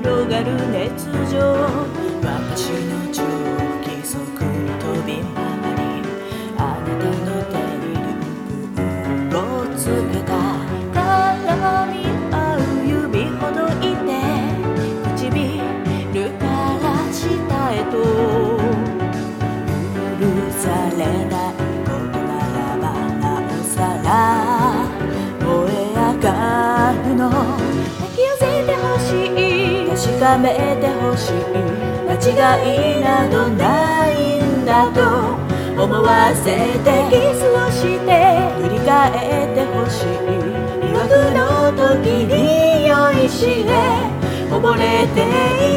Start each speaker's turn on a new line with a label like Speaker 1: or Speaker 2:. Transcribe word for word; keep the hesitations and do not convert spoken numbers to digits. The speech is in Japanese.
Speaker 1: 広がる熱情、私の中規則に飛び回り、あなたの手にループをつけた。絡み合う指ほどいて、唇から下へと許されないことならばなおさら燃え上がるの。抱き寄せてほしい、確かめてほしい、間違いなどないんだと思わせて、キスをして振り返ってほしい、魅惑の時に酔いしれ溺れてい